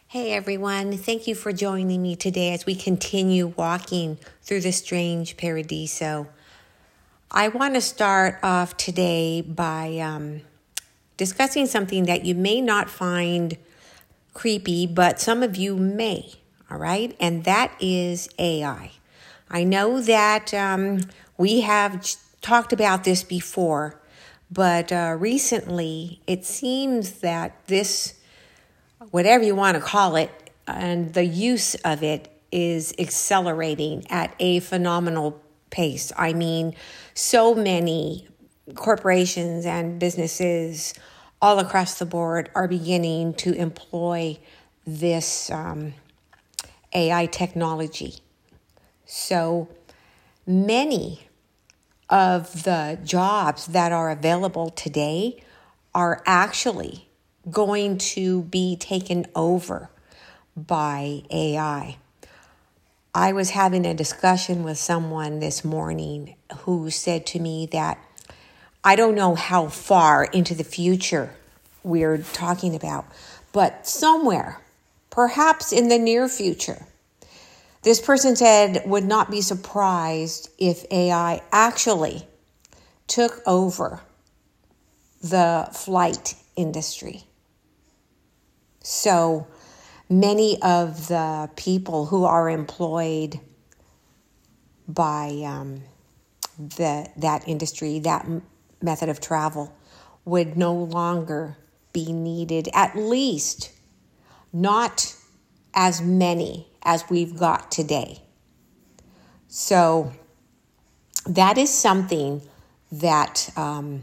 Hey everyone, thank you for joining me today as we continue walking through the strange paradiso. I want to start off today by discussing something that you may not find creepy, but some of you may, all right? And that is AI. I know that we have talked about this before, but recently it seems that this, whatever you want to call it, and the use of it is accelerating at a phenomenal pace. I mean, so many corporations and businesses all across the board are beginning to employ this AI technology. So many of the jobs that are available today are actually going to be taken over by AI. I was having a discussion with someone this morning who said to me that I don't know how far into the future we're talking about, but somewhere, perhaps in the near future, this person said would not be surprised if AI actually took over the flight industry. So many of the people who are employed by that industry, that method of travel, would no longer be needed, at least not as many as we've got today. So that is something that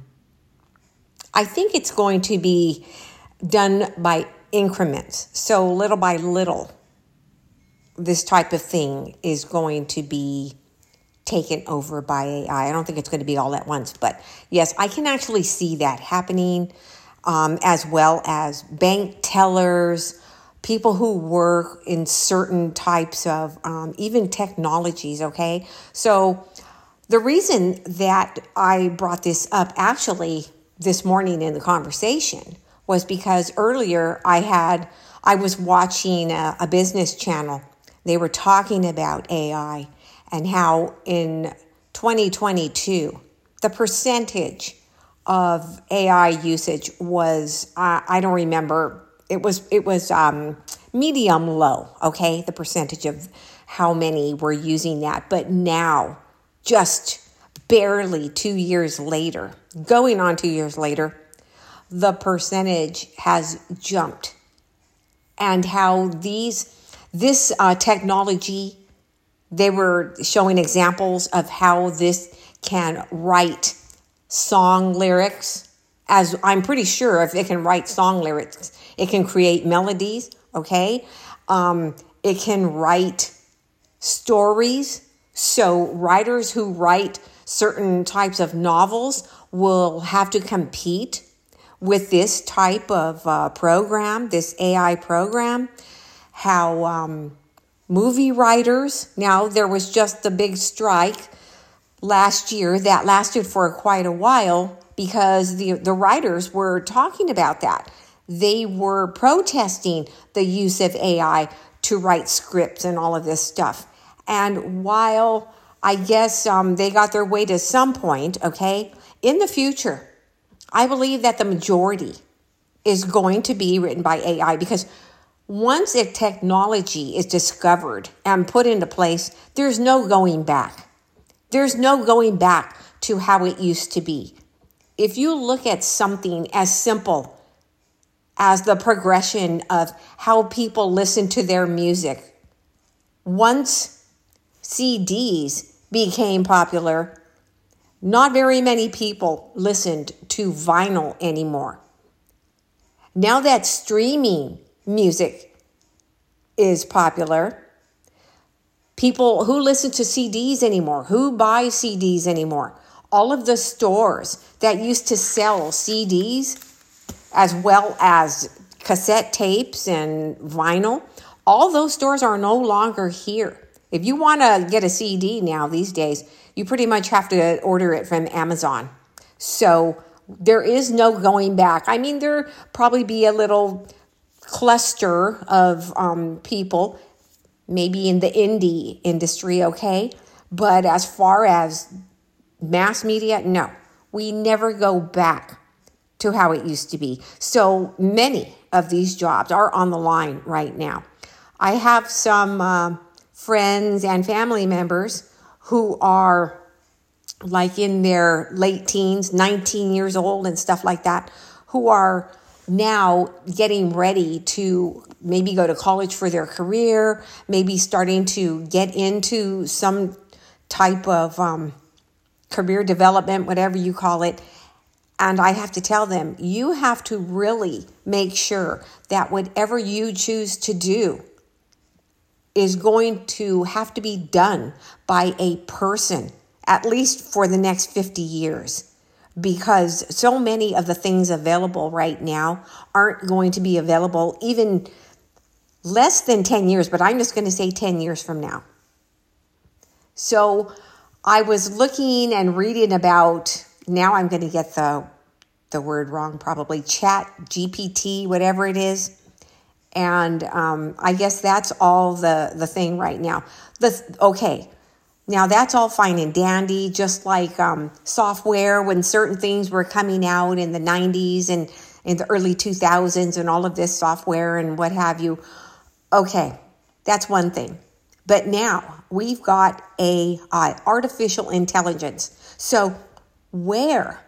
I think it's going to be done by increments. So little by little, this type of thing is going to be taken over by AI. I don't think it's going to be all at once, but yes, I can actually see that happening, as well as bank tellers, people who work in certain types of even technologies, okay? So the reason that I brought this up actually this morning in the conversation was because earlier I was watching a business channel. They were talking about AI and how in 2022, the percentage of AI usage was, I don't remember, it was medium low, okay? The percentage of how many were using that. But now, just barely 2 years later, going on 2 years later, the percentage has jumped, and how this technology, they were showing examples of how this can write song lyrics. As I'm pretty sure if it can write song lyrics, it can create melodies, okay? It can write stories. So writers who write certain types of novels will have to compete with this type of program, this AI program. How movie writers, now there was just the big strike last year that lasted for quite a while because the writers were talking about that. They were protesting the use of AI to write scripts and all of this stuff. And while I guess they got their way to some point, okay, in the future, I believe that the majority is going to be written by AI, because once a technology is discovered and put into place, there's no going back. There's no going back to how it used to be. If you look at something as simple as the progression of how people listen to their music, once CDs became popular, not very many people listened to vinyl anymore. Now that streaming music is popular, people who listen to CDs anymore, who buy CDs anymore, all of the stores that used to sell CDs as well as cassette tapes and vinyl, all those stores are no longer here. If you want to get a CD now these days, you pretty much have to order it from Amazon. So there is no going back. I mean, there probably be a little cluster of people, maybe in the indie industry, okay? But as far as mass media, no. We never go back to how it used to be. So many of these jobs are on the line right now. I have some friends and family members who are like in their late teens, 19 years old and stuff like that, who are now getting ready to maybe go to college for their career, maybe starting to get into some type of career development, whatever you call it. And I have to tell them, you have to really make sure that whatever you choose to do is going to have to be done by a person, at least for the next 50 years. Because so many of the things available right now aren't going to be available even less than 10 years, but I'm just going to say 10 years from now. So I was looking and reading about, now I'm going to get the word wrong probably, Chat GPT, whatever it is. And I guess that's all the thing right now. Okay. Now, that's all fine and dandy, just like software when certain things were coming out in the 90s and in the early 2000s and all of this software and what have you. Okay, that's one thing. But now we've got AI, artificial intelligence. So where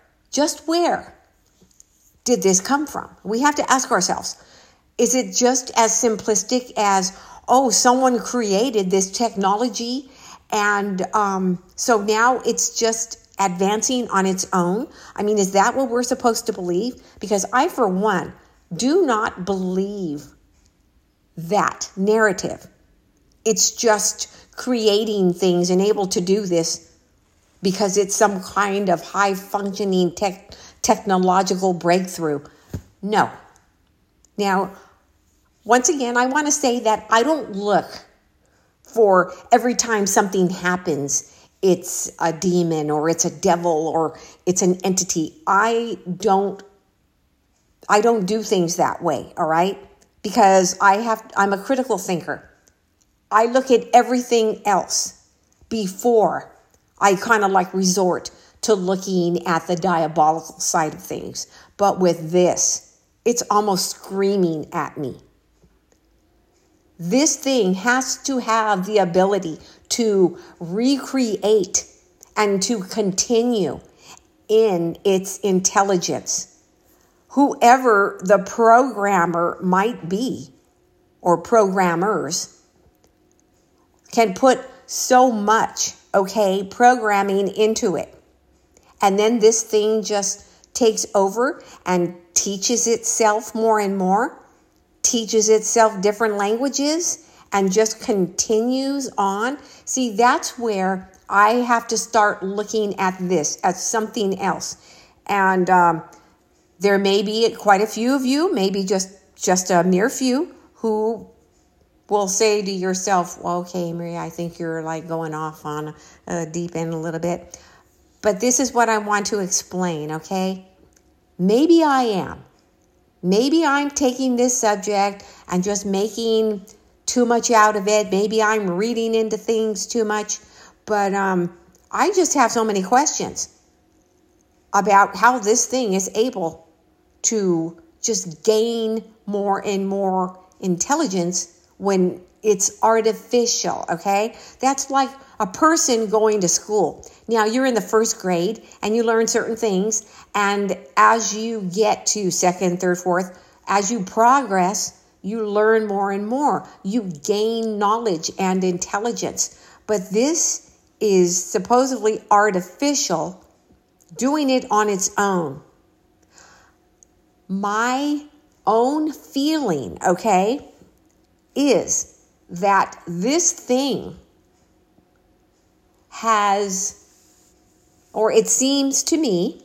did this come from? We have to ask ourselves, is it just as simplistic as, oh, someone created this technology and so now it's just advancing on its own? I mean, is that what we're supposed to believe? Because I, for one, do not believe that narrative. It's just creating things and able to do this because it's some kind of high-functioning technological breakthrough. No. Now, once again, I want to say that I don't look for every time something happens, it's a demon or it's a devil or it's an entity. I don't do things that way, all right? Because I'm a critical thinker. I look at everything else before I kind of like resort to looking at the diabolical side of things. But with this, it's almost screaming at me. This thing has to have the ability to recreate and to continue in its intelligence. Whoever the programmer might be, or programmers, can put so much, programming into it. And then this thing just takes over and teaches itself more and more, teaches itself different languages, and just continues on. See, that's where I have to start looking at this as something else. And there may be quite a few of you, maybe just a mere few, who will say to yourself, well, okay, Maria, I think you're like going off on a deep end a little bit. But this is what I want to explain, okay? Maybe I am. Maybe I'm taking this subject and just making too much out of it. Maybe I'm reading into things too much. But I just have so many questions about how this thing is able to just gain more and more intelligence when it's artificial, okay? That's like a person going to school. Now, you're in the first grade and you learn certain things. And as you get to second, third, fourth, as you progress, you learn more and more. You gain knowledge and intelligence. But this is supposedly artificial, doing it on its own. My own feeling, is that this thing has, or it seems to me,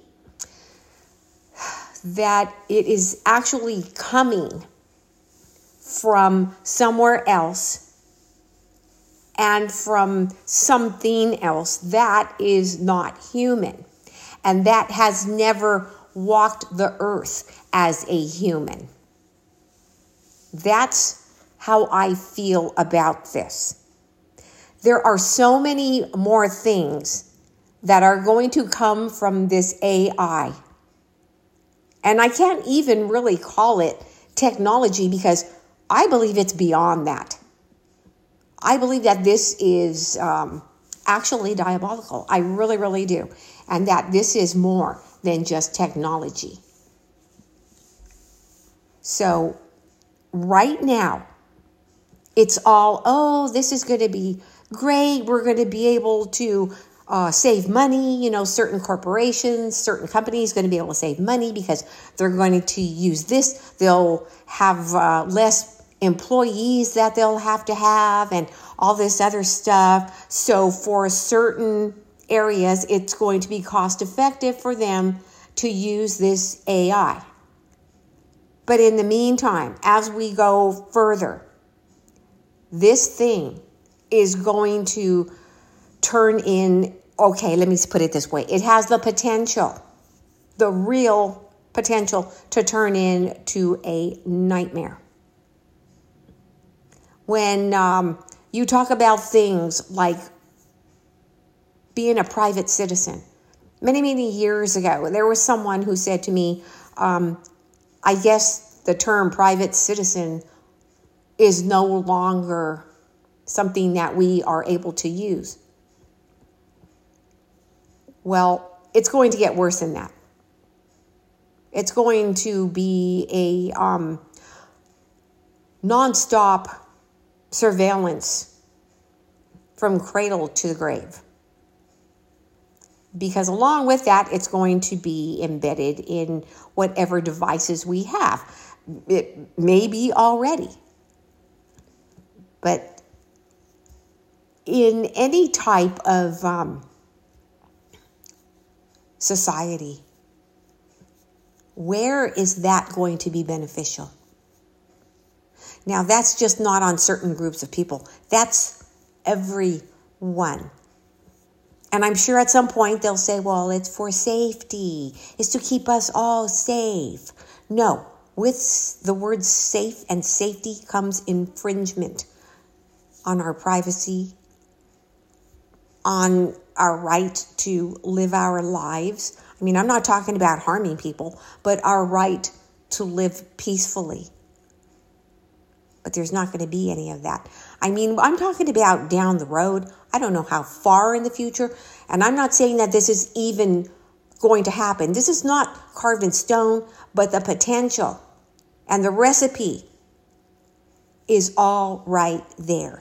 that it is actually coming from somewhere else and from something else that is not human and that has never walked the earth as a human. That's how I feel about this. There are so many more things that are going to come from this AI. And I can't even really call it technology because I believe it's beyond that. I believe that this is actually diabolical. I really, really do. And that this is more than just technology. So right now, it's all, oh, this is going to be great. We're going to be able to save money. Certain corporations, certain companies going to be able to save money because they're going to use this. They'll have less employees that they'll have to have and all this other stuff. So for certain areas, it's going to be cost effective for them to use this AI. But in the meantime, as we go further, this thing is going to turn in, okay, let me put it this way. It has the potential, the real potential to turn into a nightmare. When you talk about things like being a private citizen, many, many years ago, there was someone who said to me, I guess the term private citizen is no longer something that we are able to use. Well, it's going to get worse than that. It's going to be a nonstop surveillance from cradle to the grave. Because along with that, it's going to be embedded in whatever devices we have. It may be already. But in any type of society, where is that going to be beneficial? Now, that's just not on certain groups of people. That's everyone. And I'm sure at some point they'll say, well, it's for safety. It's to keep us all safe. No, with the words safe and safety comes infringement on our privacy, on our right to live our lives. I mean, I'm not talking about harming people, but our right to live peacefully. But there's not going to be any of that. I mean, I'm talking about down the road. I don't know how far in the future. And I'm not saying that this is even going to happen. This is not carved in stone, but the potential and the recipe is all right there.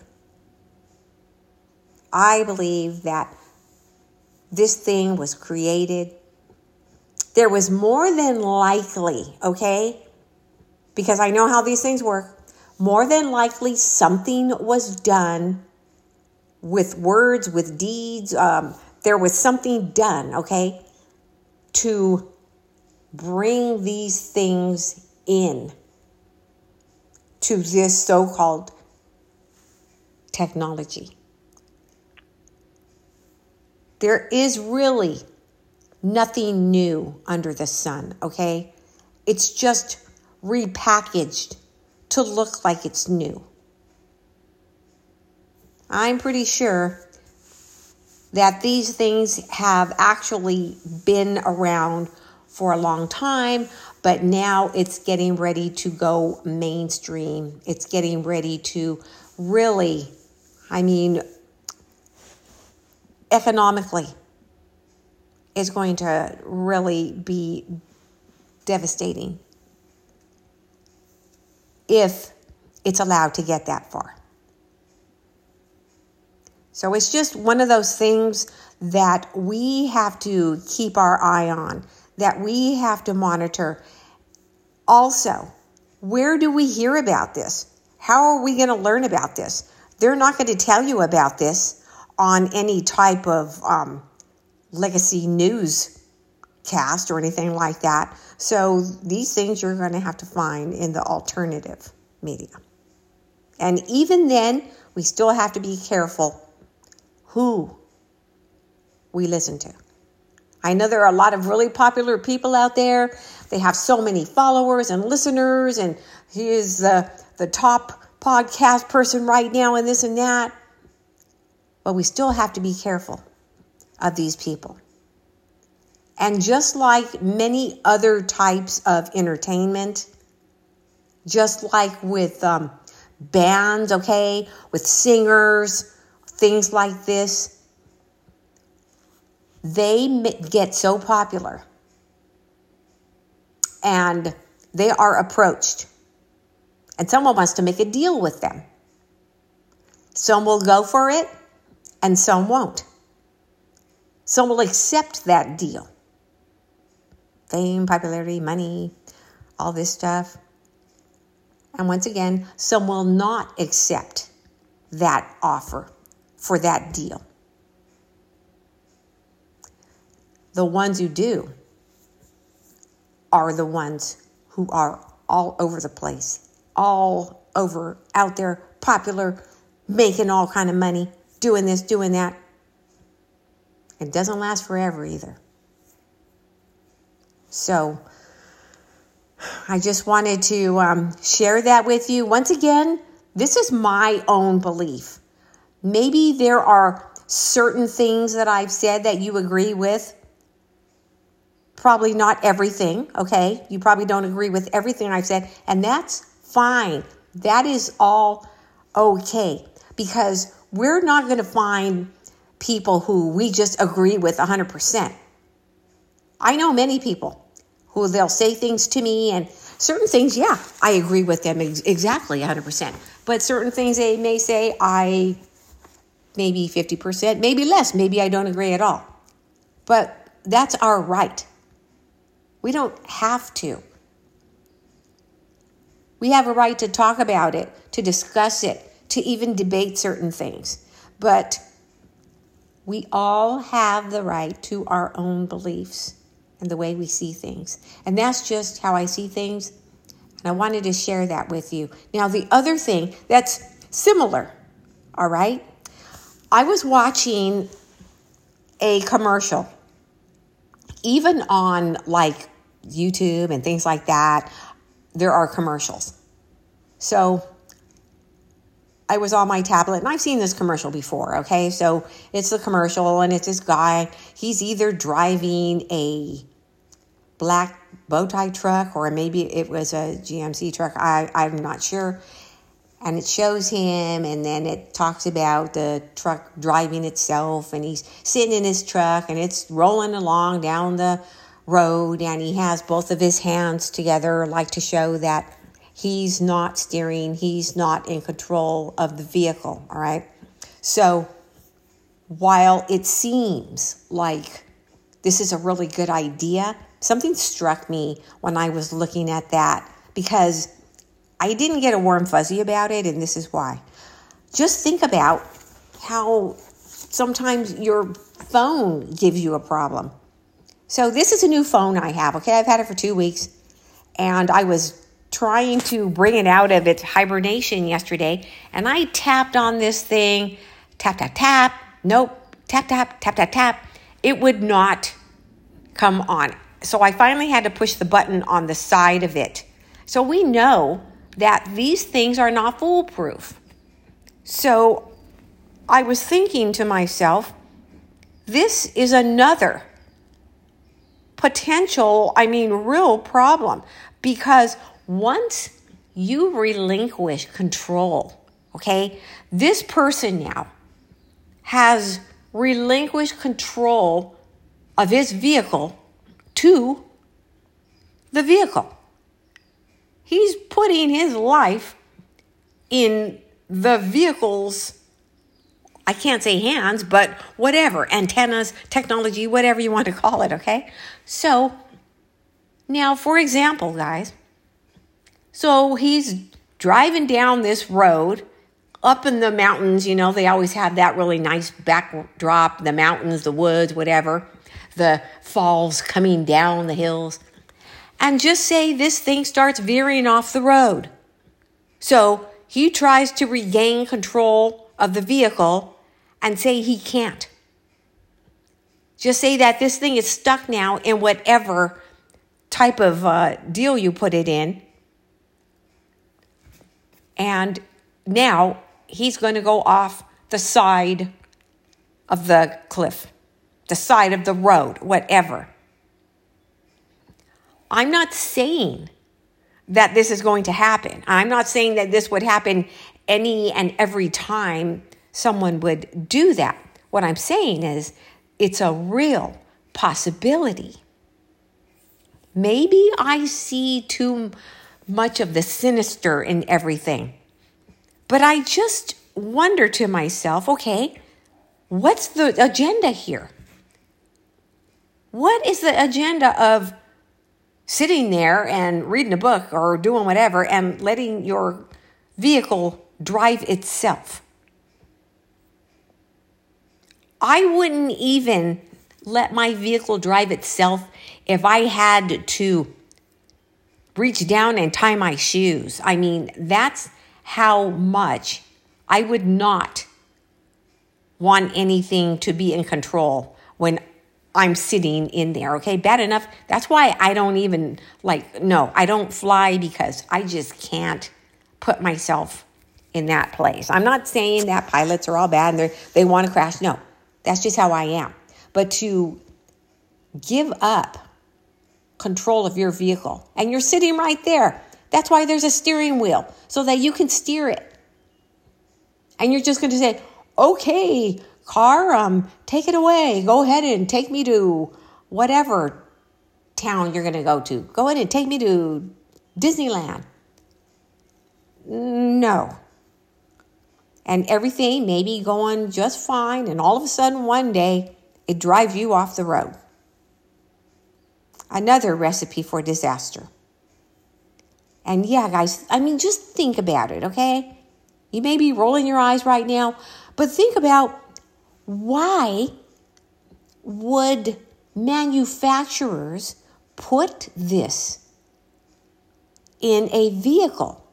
I believe that this thing was created. There was more than likely, okay, because I know how these things work, more than likely something was done with words, with deeds. There was something done, okay, to bring these things in to this so-called technology. There is really nothing new under the sun, okay? It's just repackaged to look like it's new. I'm pretty sure that these things have actually been around for a long time, but now it's getting ready to go mainstream. It's getting ready to really, economically, it's going to really be devastating if it's allowed to get that far. So it's just one of those things that we have to keep our eye on, that we have to monitor. Also, where do we hear about this? How are we going to learn about this? They're not going to tell you about this on any type of legacy newscast or anything like that. So these things you're going to have to find in the alternative media. And even then, we still have to be careful who we listen to. I know there are a lot of really popular people out there. They have so many followers and listeners, and he is the the top podcast person right now and this and that. But we still have to be careful of these people. And just like many other types of entertainment, just like with bands, okay, with singers, things like this, they get so popular and they are approached. And someone wants to make a deal with them. Some will go for it and some won't. Some will accept that deal. Fame, popularity, money, all this stuff. And once again, some will not accept that offer for that deal. The ones who do are the ones who are all over the place, all over, out there, popular, making all kind of money, doing this, doing that. It doesn't last forever either. So I just wanted to share that with you. Once again, this is my own belief. Maybe there are certain things that I've said that you agree with. Probably not everything, okay? You probably don't agree with everything I've said, and that's fine. That is all okay, because we're not going to find people who we just agree with 100%. I know many people who they'll say things to me, and certain things, yeah, I agree with them exactly 100%. But certain things they may say, I maybe 50%, maybe less, maybe I don't agree at all. But that's our right. We don't have to. We have a right to talk about it, to discuss it, to even debate certain things. But we all have the right to our own beliefs and the way we see things. And that's just how I see things. And I wanted to share that with you. Now, the other thing that's similar, all right? I was watching a commercial, even on like YouTube and things like that, there are commercials. So I was on my tablet, and I've seen this commercial before, okay? So it's the commercial, and it's this guy. He's either driving a black bow tie truck, or maybe it was a GMC truck. I'm not sure. And it shows him, and then it talks about the truck driving itself, and he's sitting in his truck, and it's rolling along down the road, and he has both of his hands together, like to show that he's not steering, he's not in control of the vehicle, all right? So while it seems like this is a really good idea, something struck me when I was looking at that, because I didn't get a warm fuzzy about it, and this is why. Just think about how sometimes your phone gives you a problem. So this is a new phone I have, okay? I've had it for 2 weeks, and I was trying to bring it out of its hibernation yesterday, and I tapped on this thing, tap, tap, tap, nope, tap, tap, tap, tap, tap. It would not come on. So I finally had to push the button on the side of it. So we know that these things are not foolproof. So I was thinking to myself, this is another potential, real problem, because once you relinquish control, okay, this person now has relinquished control of his vehicle to the vehicle. He's putting his life in the vehicle's, I can't say hands, but whatever, antennas, technology, whatever you want to call it, okay? So now, for example, guys, so he's driving down this road up in the mountains. You know, they always have that really nice backdrop, the mountains, the woods, whatever, the falls coming down the hills. And just say this thing starts veering off the road. So he tries to regain control of the vehicle and say he can't. Just say that this thing is stuck now in whatever type of deal you put it in. And now he's going to go off the side of the cliff, the side of the road, whatever. I'm not saying that this is going to happen. I'm not saying that this would happen any and every time someone would do that. What I'm saying is it's a real possibility. Maybe I see too much of the sinister in everything. But I just wonder to myself, okay, what's the agenda here? What is the agenda of sitting there and reading a book or doing whatever and letting your vehicle drive itself? I wouldn't even let my vehicle drive itself if I had to reach down and tie my shoes. I mean, that's how much I would not want anything to be in control when I'm sitting in there, okay? Bad enough. That's why I don't even I don't fly, because I just can't put myself in that place. I'm not saying that pilots are all bad and they want to crash. No, that's just how I am. But to give up control of your vehicle, and you're sitting right there. That's why there's a steering wheel, so that you can steer it. And you're just going to say, okay, car, take it away. Go ahead and take me to whatever town you're going to go to. Go ahead and take me to Disneyland. No. And everything may be going just fine, and all of a sudden one day it drives you off the road. Another recipe for disaster. And yeah, guys, I mean, just think about it, okay? You may be rolling your eyes right now, but think about, why would manufacturers put this in a vehicle?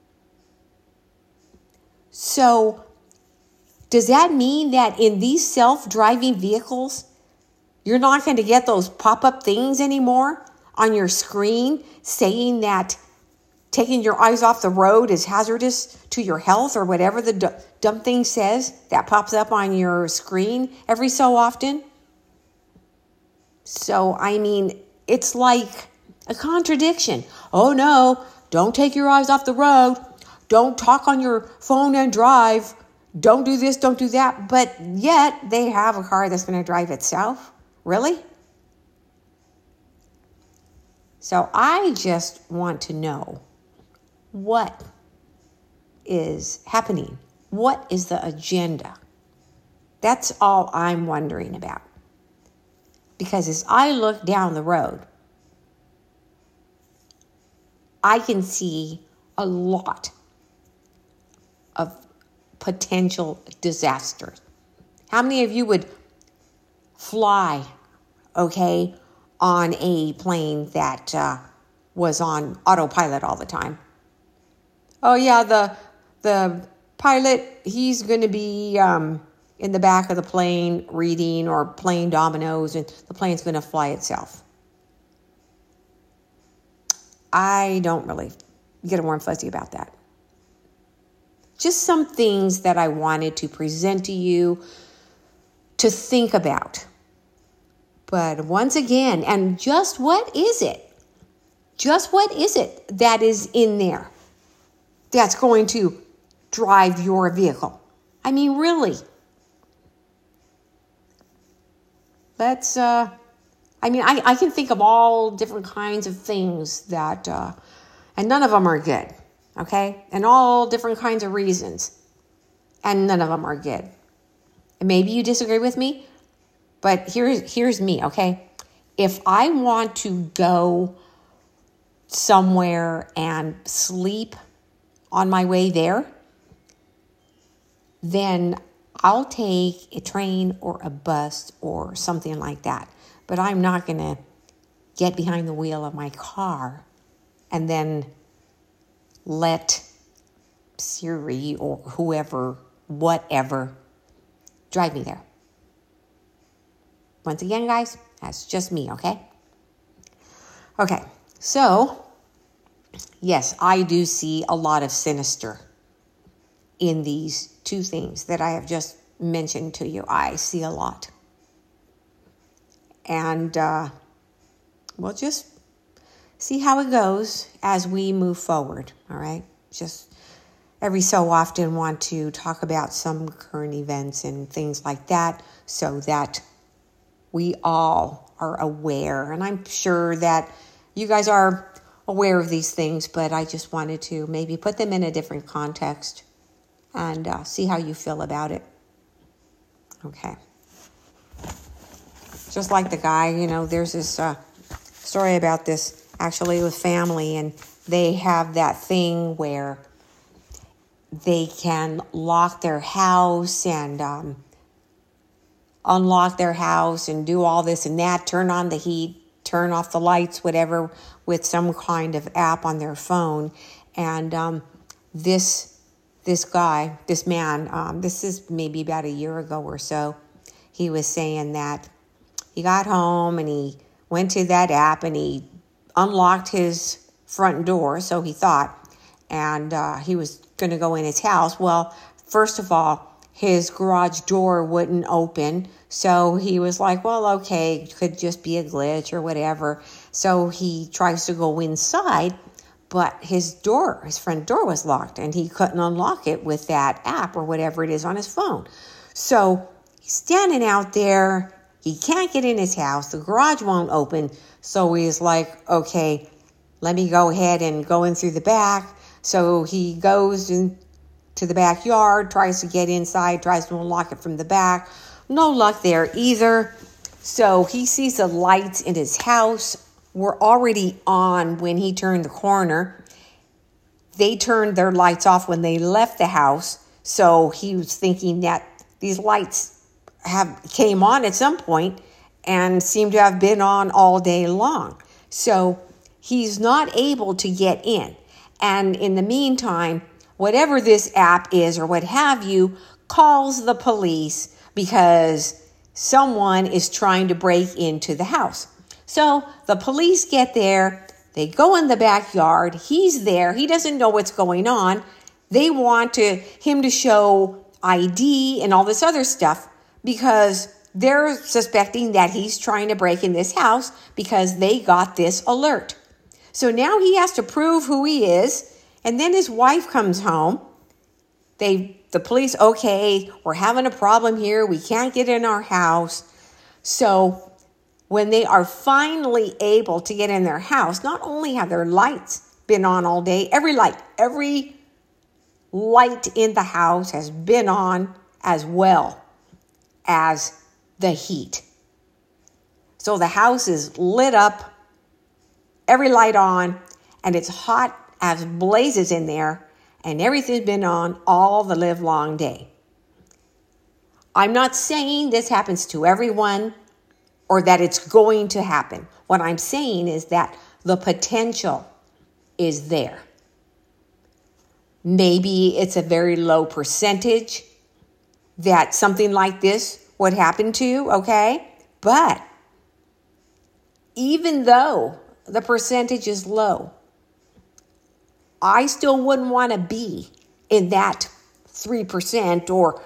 So, does that mean that in these self-driving vehicles, you're not going to get those pop-up things anymore on your screen saying that taking your eyes off the road is hazardous to your health, or whatever the dumb thing says that pops up on your screen every so often? So, I mean, it's like a contradiction. Oh no, don't take your eyes off the road. Don't talk on your phone and drive. Don't do this, don't do that. But yet they have a car that's going to drive itself. Really? So I just want to know what is happening. What is the agenda? That's all I'm wondering about. Because as I look down the road, I can see a lot of potential disasters. How many of you would fly, okay, on a plane that was on autopilot all the time? Oh yeah, the pilot, he's going to be in the back of the plane reading or playing dominoes, and the plane's going to fly itself. I don't really get a warm fuzzy about that. Just some things that I wanted to present to you to think about. But once again, and just what is it? Just what is it that is in there that's going to drive your vehicle? I mean, really. Let's, I can think of all different kinds of things that, and none of them are good, okay? And all different kinds of reasons, and none of them are good. And maybe you disagree with me, but here's me, okay? If I want to go somewhere and sleep on my way there, then I'll take a train or a bus or something like that. But I'm not going to get behind the wheel of my car and then let Siri or whoever, whatever, drive me there. Once again, guys, that's just me, okay? Okay, so, yes, I do see a lot of sinister in these two things that I have just mentioned to you. I see a lot. And we'll just see how it goes as we move forward, all right? Just every so often want to talk about some current events and things like that so that we all are aware. And I'm sure that you guys are aware of these things, but I just wanted to maybe put them in a different context and see how you feel about it. Okay. Just like the guy, there's this story about this actually with family, and they have that thing where they can lock their house and unlock their house and do all this and that, turn on the heat, turn off the lights, whatever, with some kind of app on their phone. And this man, this is maybe about a year ago or so, he was saying that he got home and he went to that app and he unlocked his front door, so he thought, and he was going to go in his house. Well, first of all, his garage door wouldn't open, so he was like, well, okay, it could just be a glitch or whatever. So he tries to go inside, but his front door was locked, and he couldn't unlock it with that app or whatever it is on his phone. So he's standing out there. He can't get in his house. The garage won't open. So he's like, okay, let me go ahead and go in through the back. So he goes into the backyard, tries to get inside, tries to unlock it from the back. No luck there either. So he sees the lights in his house were already on when he turned the corner. They turned their lights off when they left the house. So he was thinking that these lights came on at some point and seem to have been on all day long. So he's not able to get in. And in the meantime, whatever this app is or what have you, calls the police because someone is trying to break into the house. So the police get there. They go in the backyard. He's there. He doesn't know what's going on. They want him to show ID and all this other stuff, because they're suspecting that he's trying to break in this house because they got this alert. So now he has to prove who he is. And then his wife comes home. The police, okay, we're having a problem here. We can't get in our house. So when they are finally able to get in their house, not only have their lights been on all day, every light in the house has been on, as well as the heat. So the house is lit up, every light on, and it's hot as blazes in there, and everything's been on all the live long day. I'm not saying this happens to everyone or that it's going to happen. What I'm saying is that the potential is there. Maybe it's a very low percentage that something like this would happen to, okay? But even though the percentage is low, I still wouldn't want to be in that 3% or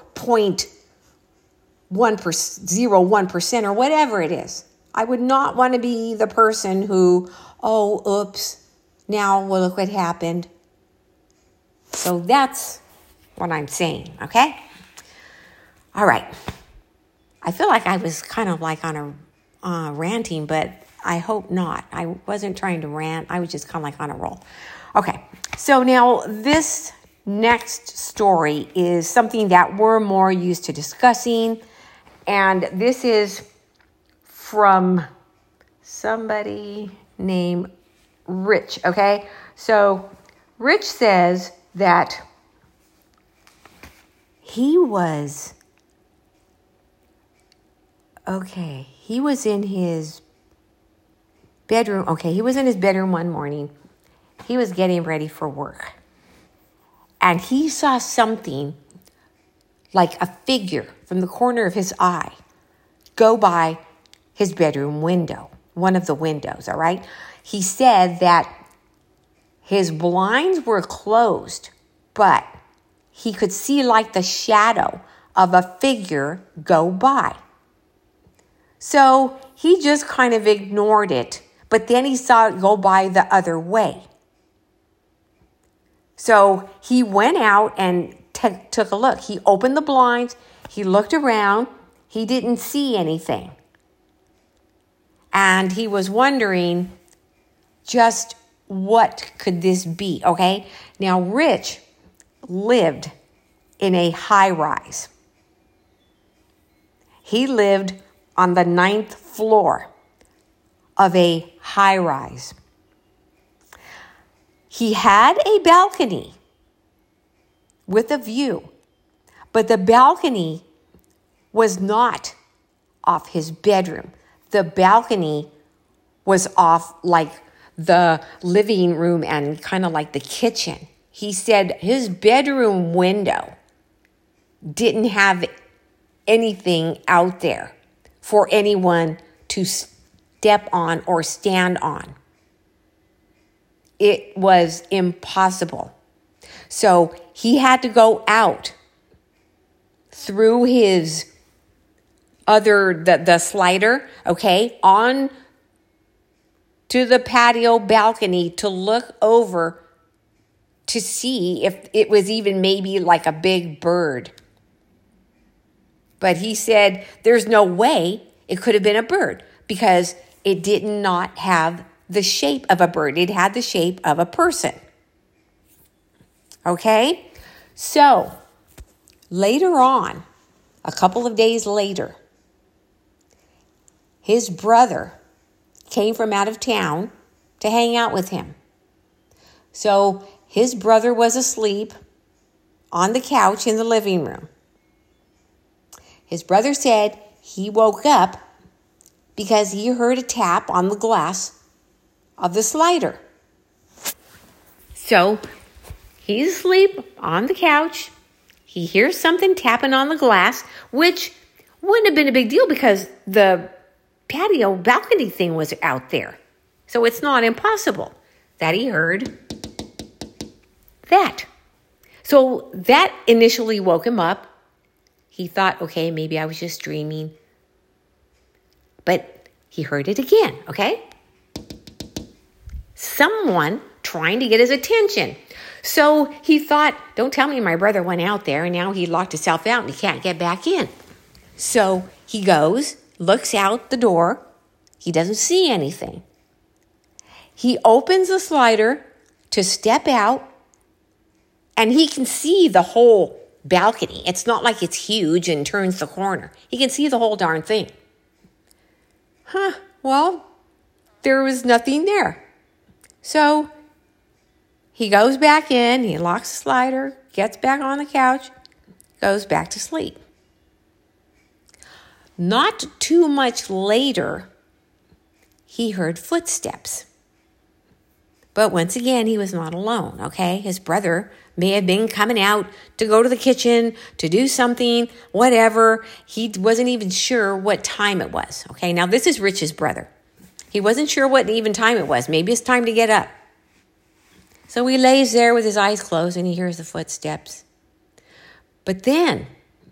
0.01% or whatever it is. I would not want to be the person who, oops, now well, look what happened. So that's what I'm saying, okay? All right. I feel like I was kind of like on a ranting, but I hope not. I wasn't trying to rant. I was just kind of like on a roll. Okay. So now this next story is something that we're more used to discussing. And this is from somebody named Rich, okay? So Rich says that he was in his bedroom. Okay, he was in his bedroom one morning. He was getting ready for work. And he saw something like a figure from the corner of his eye go by his bedroom window, one of the windows, all right? He said that his blinds were closed, but he could see like the shadow of a figure go by. So he just kind of ignored it, but then he saw it go by the other way. So he went out and took a look. He opened the blinds. He looked around. He didn't see anything. And he was wondering just what could this be, okay? Now, Rich lived in a high rise. He lived on the 9th floor of a high rise. He had a balcony with a view, but the balcony was not off his bedroom. The balcony was off like the living room and kind of like the kitchen. He said his bedroom window didn't have anything out there for anyone to step on or stand on. It was impossible. So he had to go out through his the slider, okay, on to the patio balcony to look over to see if it was even maybe like a big bird. But he said there's no way it could have been a bird because it did not have the shape of a bird. It had the shape of a person. Okay? So, later on, a couple of days later, his brother came from out of town to hang out with him. So, his brother was asleep on the couch in the living room. His brother said he woke up because he heard a tap on the glass of the slider. So he's asleep on the couch. He hears something tapping on the glass, which wouldn't have been a big deal because the patio balcony thing was out there. So it's not impossible that he heard that. So that initially woke him up. He thought, okay, maybe I was just dreaming. But he heard it again, okay? Someone trying to get his attention. So he thought, don't tell me my brother went out there and now he locked himself out and he can't get back in. So he goes, looks out the door. He doesn't see anything. He opens the slider to step out and he can see the whole balcony. It's not like it's huge and turns the corner. He can see the whole darn thing. Well, there was nothing there. So he goes back in, he locks the slider, gets back on the couch, goes back to sleep. Not too much later, he heard footsteps. But once again, he was not alone, okay? His brother may have been coming out to go to the kitchen, to do something, whatever. He wasn't even sure what time it was, okay? Now, this is Rich's brother. He wasn't sure what even time it was. Maybe it's time to get up. So he lays there with his eyes closed and he hears the footsteps. But then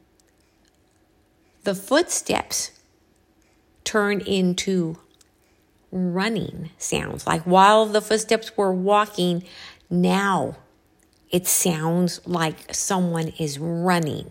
the footsteps turn into running sounds. Like while the footsteps were walking, now it sounds like someone is running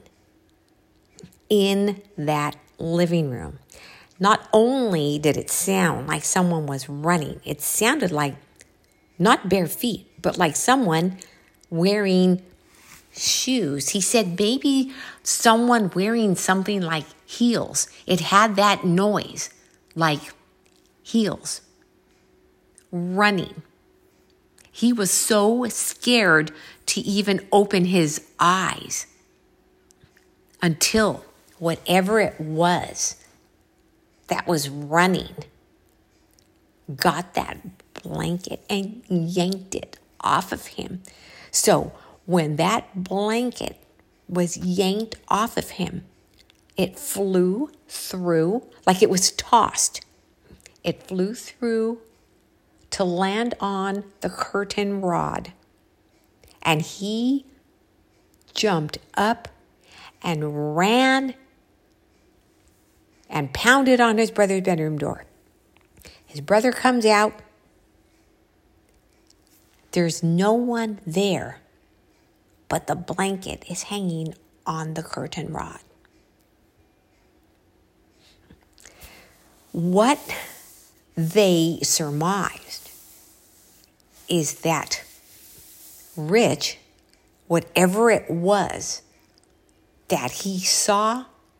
in that living room. Not only did it sound like someone was running, it sounded like not bare feet, but like someone wearing shoes. He said maybe someone wearing something like heels. It had that noise, like heels, running. He was so scared to even open his eyes until whatever it was that was running got that blanket and yanked it off of him. So when that blanket was yanked off of him, it flew through like it was tossed. It flew through to land on the curtain rod. And he jumped up and ran and pounded on his brother's bedroom door. His brother comes out. There's no one there, but the blanket is hanging on the curtain rod. What they surmised is that Rich, whatever it was that he saw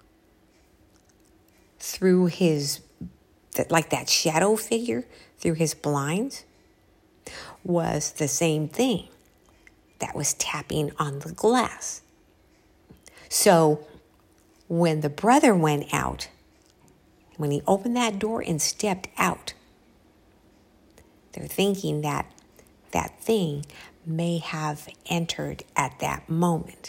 through his, like that shadow figure through his blinds, was the same thing that was tapping on the glass. So when the brother went out, when he opened that door and stepped out, they're thinking that that thing may have entered at that moment.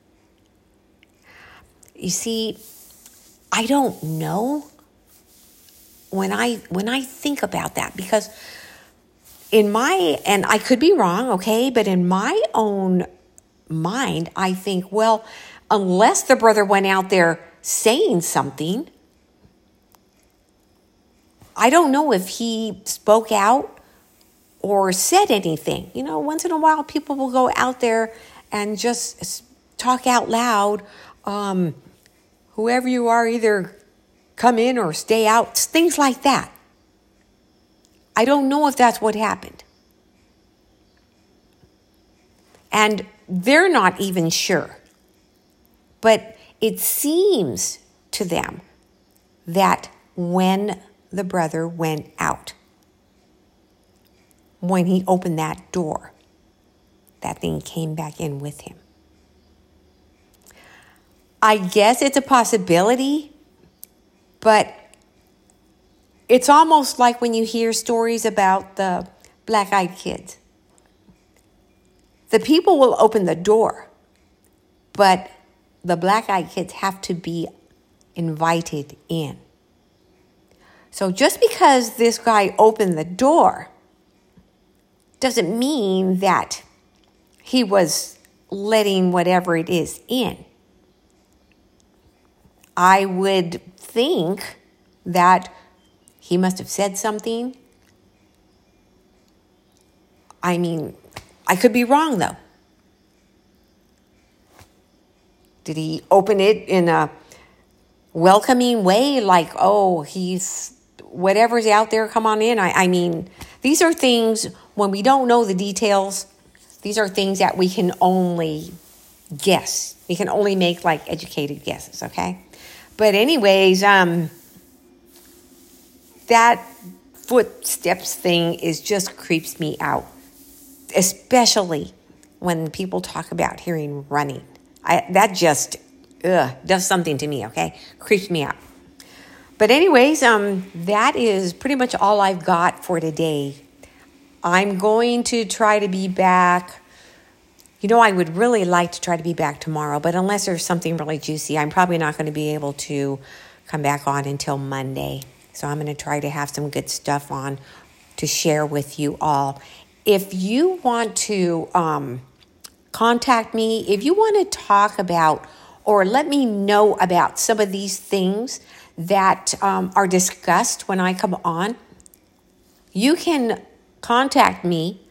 You see, I don't know when I think about that, because in my, and I could be wrong, okay, but in my own mind, I think, well, unless the brother went out there saying something, I don't know if he spoke out or said anything. You know, once in a while, people will go out there and just talk out loud. Whoever you are, either come in or stay out, things like that. I don't know if that's what happened. And they're not even sure. But it seems to them that when the brother went out, when he opened that door, that thing came back in with him. I guess it's a possibility, but it's almost like when you hear stories about the black-eyed kids. The people will open the door, but the black-eyed kids have to be invited in. So just because this guy opened the door doesn't mean that he was letting whatever it is in. I would think that he must have said something. I mean, I could be wrong, though. Did he open it in a welcoming way? Like, oh, he's, whatever's out there, come on in. I mean, these are things, when we don't know the details, these are things that we can only guess. We can only make like educated guesses, okay? But anyways, that footsteps thing is just creeps me out, especially when people talk about hearing running. That just does something to me, okay? Creeps me out. But anyways, that is pretty much all I've got for today. I'm going to try to be back. You know, I would really like to try to be back tomorrow, but unless there's something really juicy, I'm probably not going to be able to come back on until Monday. So I'm going to try to have some good stuff on to share with you all. If you want to contact me, if you want to talk about or let me know about some of these things that are discussed when I come on, you can contact me,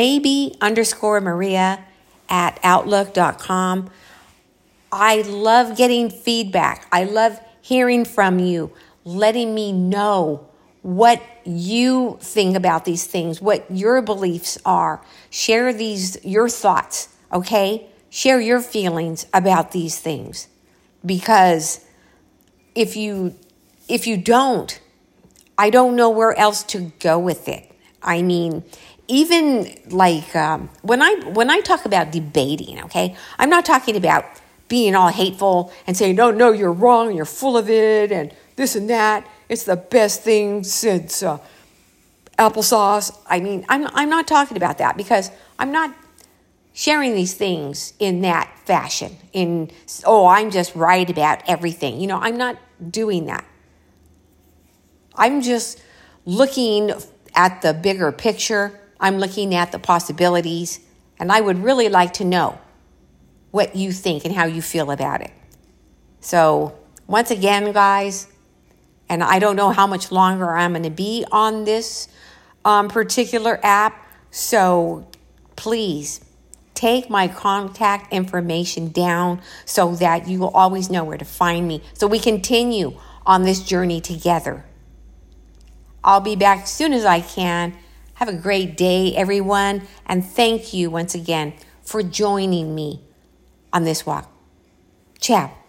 maybe_Maria@outlook.com. I love getting feedback. I love hearing from you, letting me know what you think about these things, what your beliefs are. Share your thoughts, okay? Share your feelings about these things. Because if you don't, I don't know where else to go with it. I mean, even like when I talk about debating, okay, I'm not talking about being all hateful and saying, no, you're wrong, you're full of it, and this and that. It's the best thing since applesauce. I mean, I'm not talking about that, because I'm not sharing these things in that fashion. I'm just right about everything. You know, I'm not doing that. I'm just looking at the bigger picture. I'm looking at the possibilities, and I would really like to know what you think and how you feel about it. So once again, guys, and I don't know how much longer I'm going to be on this particular app. So please take my contact information down so that you will always know where to find me. So we continue on this journey together. I'll be back as soon as I can. Have a great day, everyone. And thank you once again for joining me on this walk. Ciao.